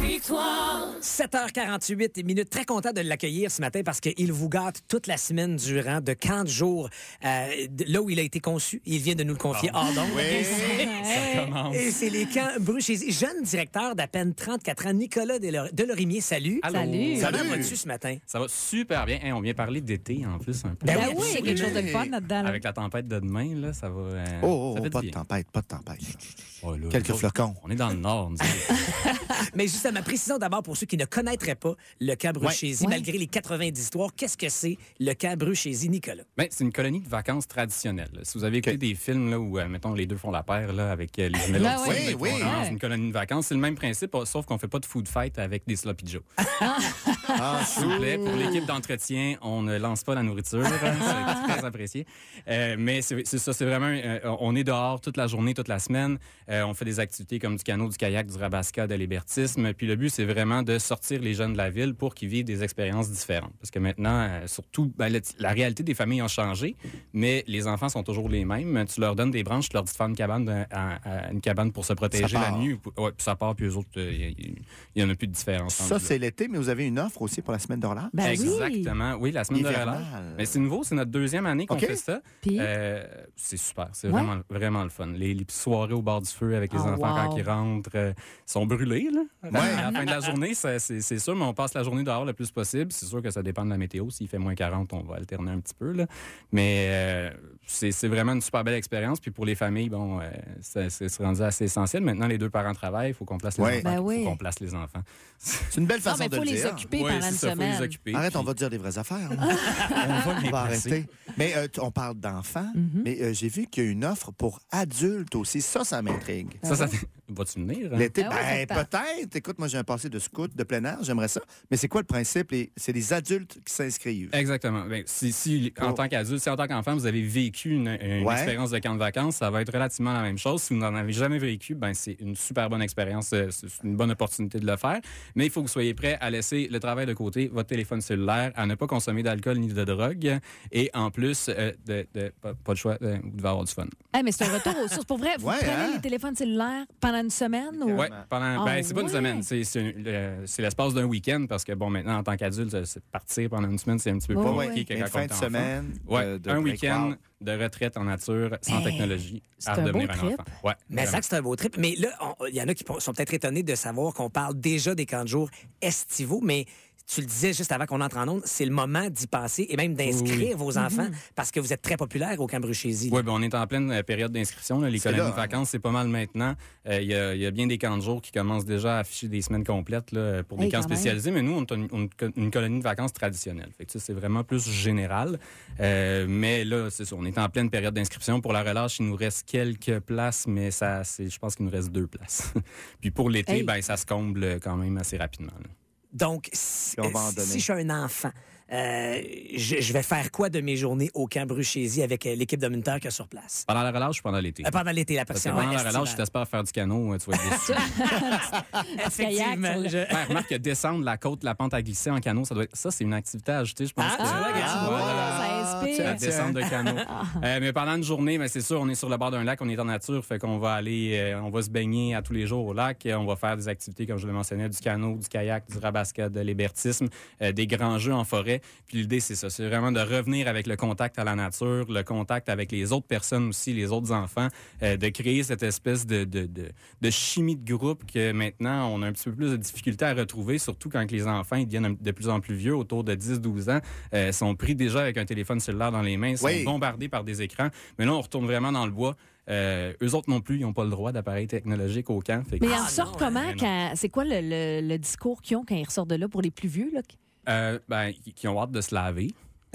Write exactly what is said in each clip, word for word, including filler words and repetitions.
victoire. sept heures quarante-huit minutes. Très content de l'accueillir ce matin parce qu'il vous gâte toute la semaine durant de camp de jour. Euh, là où il a été conçu, il vient de nous le confier hors d'onde. Oui, Et c'est- ça commence. Et c'est les camps Bruchésie. Jeune directeur d'à peine trente-quatre ans, Nicolas Delor- Delorimier. Salut. Allô. Salut. Comment Salut. vas-tu ce matin? Ça va super bien. Hey, on vient parler d'été en plus un peu. Ben Ben oui, oui, il y a quelque chose de le fun absolument. là-dedans. là. Avec la tempête de demain, là, ça va. euh, Oh, ça oh, fait pas du de bien. tempête, pas de tempête. Oh, là, Quelques là, flocons. On est dans le nord, nous autres. Mais justement, précisons d'abord pour ceux qui ne connaîtraient pas le camp Bruchésie, Ouais. malgré les quatre-vingt-dix histoires, qu'est-ce que c'est le camp Bruchésie, Nicolas? Ben, c'est une colonie de vacances traditionnelle. Si vous avez écouté OK. des films là, où, euh, mettons, les deux font la paire là, avec euh, les jumeaux, Ben qui oui, sont oui. dans Ouais. une colonie de vacances, c'est le même principe, sauf qu'on fait pas de food fight avec des sloppy joe. Ah, S'il vous plaît, pour l'équipe d'entretien, on ne lance pas la nourriture. Hein, c'est très apprécié. Euh, mais c'est c'est ça, c'est vraiment... euh, on est dehors toute la journée, toute la semaine. Euh, on fait des activités comme du canot, du kayak, du rabasca, de l'hébertisme. Puis le but, c'est vraiment de sortir les jeunes de la ville pour qu'ils vivent des expériences différentes. Parce que maintenant, euh, surtout, ben, le- la réalité des familles a changé, mais les enfants sont toujours les mêmes. Tu leur donnes des branches, tu leur dis de faire une cabane, de- à- à- une cabane pour se protéger Ça la part. nuit. Ouais, puis ça part, puis eux autres, il n'y en a plus de différence. Ça, entre eux. c'est l'été, mais vous avez une offre aussi pour la semaine de relâche? Ben oui. Exactement. Oui, la semaine de Hivernale. relâche. Mais c'est nouveau, c'est notre deuxième année qu'on OK. fait ça. Puis? Euh, c'est super, c'est Ouais. vraiment, vraiment le fun. Les, les petites soirées au bord du feu avec les Oh, enfants wow. quand ils rentrent euh, sont brûlés. Là. Ouais. À la fin de la journée, ça, c'est, c'est sûr, mais on passe la journée dehors le plus possible. C'est sûr que ça dépend de la météo. S'il fait moins quarante, on va alterner un petit peu. Là. Mais euh, c'est, c'est vraiment une super belle expérience. Puis pour les familles, bon, euh, c'est, c'est, c'est rendu assez essentiel. Maintenant, les deux parents travaillent, il faut qu'on place les Ouais. enfants. Ben Il oui. faut qu'on place les enfants. C'est une belle Non, façon mais il de faut le les dire. occuper Oui, pendant c'est une ça, faut les semaine. occuper. Arrête, Puis on va dire des vraies affaires. là. on va les On va placer. arrêter. Mais euh, tu- on parle d'enfants, Mm-hmm. mais euh, j'ai vu qu'il y a une offre pour adultes aussi. Ça, ça m'intrigue. Ça, ça... Vas-tu venir? hein? L'été, Ah ouais, ben, ça peut-être. Écoute, moi, j'ai un passé de scout, de plein air, j'aimerais ça. Mais c'est quoi le principe? Les- C'est des adultes qui s'inscrivent. Exactement. Ben, si, si en Oh. tant qu'adulte, si en tant qu'enfant, vous avez vécu une, une Ouais. expérience de camp de vacances, ça va être relativement la même chose. Si vous n'en avez jamais vécu, ben c'est une super bonne expérience, euh, c'est une bonne opportunité de le faire. Mais il faut que vous soyez prêt à laisser le travail de côté, votre téléphone cellulaire, à ne pas consommer d'alcool ni de drogue, et en plus, euh, de, de- pas, pas le choix, euh, vous devez avoir du fun. Hey, mais c'est un retour aux sources. Pour vrai, vous Ouais, prenez hein? les téléphones cellulaires pendant une semaine? Ou... Ouais, pendant, ben, Ah, c'est pas une ouais. semaine, c'est, c'est, une- le- c'est l'espace d'un week-end parce que, bon, maintenant, en tant qu'adulte, euh, c'est partir pendant une semaine, c'est un petit peu Ouais, plus ouais. compliqué Une que quand fin on de est enfant. semaine. Ouais, de- de un break week-end out. de retraite en nature, sans Hey, technologie, c'est à un beau devenir un trip. enfant. Ouais, Mais vraiment. Zach, c'est un beau trip. Mais là, on- il y en a qui sont peut-être étonnés de savoir qu'on parle déjà des camps de jour estivaux, mais tu le disais juste avant qu'on entre en onde, c'est le moment d'y passer et même d'inscrire Oui. vos enfants parce que vous êtes très populaire au camp Bruchésie. Oui, ben on est en pleine euh, période d'inscription. là. Les C'est colonies là, de hein. vacances, c'est pas mal maintenant. Euh, Il y, a, il y a bien des camps de jour qui commencent déjà à afficher des semaines complètes là, pour des Hey, camps quand même. spécialisés. Mais nous, on a une, une- une colonie de vacances traditionnelle. Fait que ça, c'est vraiment plus général. Euh, mais là, c'est ça. On est en pleine période d'inscription. Pour la relâche, il nous reste quelques places, mais ça, c'est, je pense qu'il nous reste deux places. Puis pour l'été, Hey. ben ça se comble quand même assez rapidement. là. Donc, si, Puis on va en si donner. je suis un enfant, euh, je, je vais faire quoi de mes journées au camp Bruchésie avec euh, l'équipe de moniteurs qu'il y a sur place? Pendant la relâche ou pendant l'été? Euh, pendant l'été, la Parce que personne. pendant ouais, la relâche, si estivale. t'espères faire du canot, tu vas être déçu. Effectivement. kayak, je- Ouais, remarque que descendre la côte, la pente à glisser en canot, ça doit être, ça, c'est une activité à ajouter, je pense. Ah, que- tu vois, regarde. tu vois, Ah, là, ça inspire. la descente de canot. Euh, mais pendant une journée, ben, c'est sûr, on est sur le bord d'un lac, on est en nature, fait qu'on va aller, euh, on va se baigner à tous les jours au lac, euh, on va faire des activités, comme je le mentionnais, du canot, du kayak, du rabasca, de l'hébertisme, euh, des grands jeux en forêt. Puis l'idée, c'est ça, c'est vraiment de revenir avec le contact à la nature, le contact avec les autres personnes aussi, les autres enfants, euh, de créer cette espèce de, de, de, de chimie de groupe que maintenant, on a un petit peu plus de difficulté à retrouver, surtout quand les enfants ils deviennent de plus en plus vieux, autour de dix douze ans, euh, sont pris déjà avec un téléphone cellulaire dans les mains, sont Oui. bombardés par des écrans. Mais là, on retourne vraiment dans le bois. Euh, eux autres non plus, ils n'ont pas le droit d'appareil technologique au camp. Fait que- Mais ils Ah, en sortent non, comment? mais non. Quand... C'est quoi le, le- le discours qu'ils ont quand ils ressortent de là pour les plus vieux? Là? Euh, ben, qui qui ont hâte de se laver.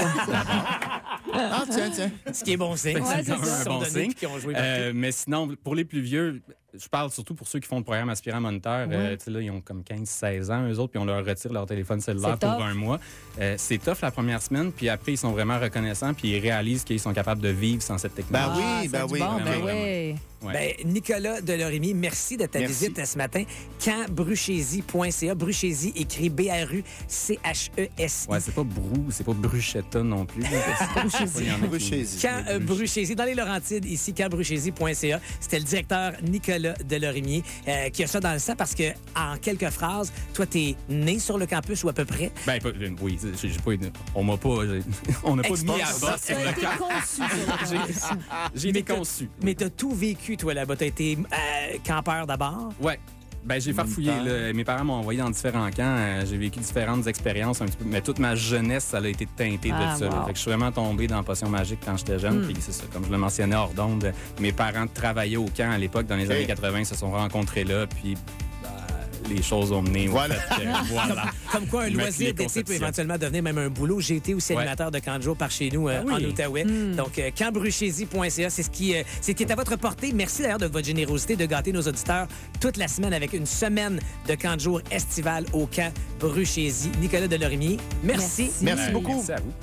Ah, tiens, tiens. Ce qui est bon signe. Ouais, Ils c'est se ça. sont Un bon donnés signe. puis qui ont joué partout. Euh, mais sinon, pour les plus vieux, je parle surtout pour ceux qui font le programme aspirant moniteur. Ouais. Euh, tu sais, là, ils ont comme quinze seize ans, eux autres, puis on leur retire leur téléphone cellulaire C'est pour tough. un mois. Euh, c'est tough la première semaine, puis après, ils sont vraiment reconnaissants, puis ils réalisent qu'ils sont capables de vivre sans cette technologie. Ben oui, Ah, ben c'est du oui, Bon, vraiment, ben vraiment. oui. Ouais. Ben, Nicolas Delorimier, merci de ta Merci. visite ce matin. camp bruchésie point c a. Bruchésie écrit B R U C H E S I. Ouais, c'est pas Brou, c'est pas Bruchetta non plus. Bruchésie. Bruchésie. Camp euh, Bruchésie, dans les Laurentides, ici, camp bruchésie point c a. C'était le directeur Nicolas Nicolas Delorimier, euh, qui a ça dans le sang parce que, en quelques phrases, toi, t'es né sur le campus ou à peu près? Ben, pas- oui, j'ai j'ai pas, on m'a pas, j'ai- on n'a pas mis à bas Ça sur a le été camp. conçu. sur le campus. J'ai été conçu. Mais t'as tout vécu, toi, là-bas. T'as été euh, campeur d'abord. Ouais. Ben, j'ai farfouillé. Là. Mes parents m'ont envoyé dans différents camps. Euh, j'ai vécu différentes expériences un petit peu. Mais toute ma jeunesse, ça a été teinté Ah, de ça. là. wow. Fait que je suis vraiment tombé dans la potion magique quand j'étais jeune. Mm. Puis c'est ça, comme je le mentionnais hors d'onde, mes parents travaillaient au camp à l'époque, dans les Ok. années quatre-vingt, ils se sont rencontrés là. Puis ben, les choses ont mené Voilà. au fait que, voilà. Comme quoi, un Mettre loisir les d'été peut conceptions. éventuellement devenir même un boulot. J'ai été aussi Ouais. animateur de camp de jour par chez nous euh, Ah oui. en Outaouais. Donc, euh, campbruchésie point c a, c'est ce qui, euh, c'est ce qui est à votre portée. Merci d'ailleurs de votre générosité de gâter nos auditeurs toute la semaine avec une semaine de camp de jour estival au camp Bruchésie. Nicolas Delorimier, merci. Merci. Merci Ben, beaucoup. Merci à vous.